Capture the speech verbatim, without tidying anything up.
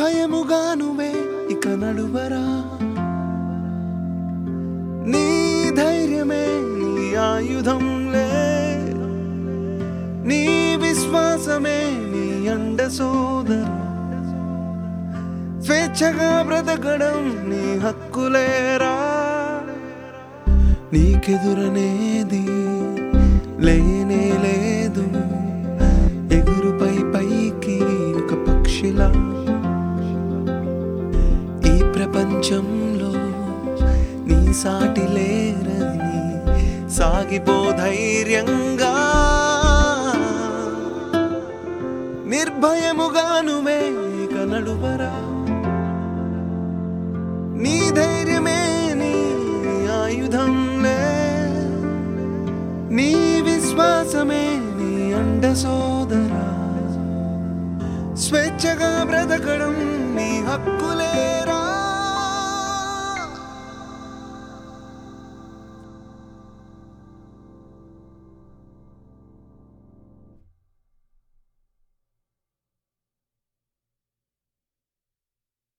నిర్భయముగా నువ్వే ఇక నడువరా, నీ ధైర్యమే నీ ఆయుధంలే, నీ విశ్వాసమే నీ అండ సోదరా, స్వేచ్ఛగా బ్రతకడం నీ హక్కులేరా. నీకెదురనేది లేనే లేదు, ఎగురుపై పైకి ఒక పక్షిలా, ఈ ప్రపంచంలో నీ సాటి లేరని సాగిపో ధైర్యంగా. నిర్భయముగా నువ్వే ఇక నడువరా, నీ ధైర్యమే నీ ఆయుధంలే, నీ విశ్వాసమే నీ అండ సోదరా, స్వేచ్ఛగా బ్రతకడం నీ హక్కులేరా.